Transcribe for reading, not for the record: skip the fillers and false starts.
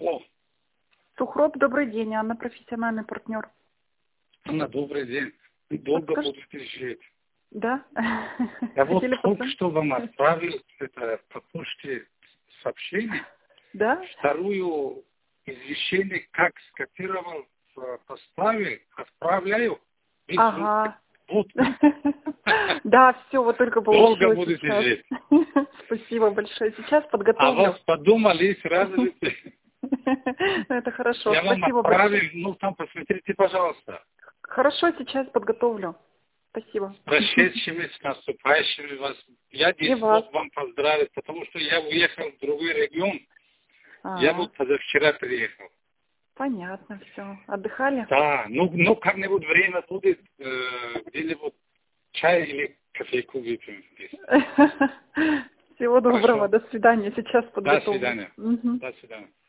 О, Сухроб, добрый день, Анна, профессиональный партнер. Анна, добрый день. Долго Подскажите. будете жить. Да? Я вот Хотели только потом? что вам отправил это по почте сообщение. Да? Вторую извещение, как скопировал в поставе, отправляю. Без Ага. вот. Да, все, вот только Долго получилось будете сейчас. жить. Спасибо большое. Сейчас А подготовлю. вас подумали и сразу же. Это хорошо. Я вам Спасибо отправил, большое. ну там посмотрите, пожалуйста. Хорошо, сейчас подготовлю. Спасибо. С прошедшими, с наступающими вас. Я И здесь вас. мог вам поздравить, потому что я уехал в другой регион. Я А, вот позавчера приехал. понятно, все. Отдыхали? Да, ну как-нибудь время будет, где-нибудь чай или кофейку выпьем здесь. Всего доброго. Хорошо. До свидания. Сейчас До подготовлю. свидания. Мгм. До свидания.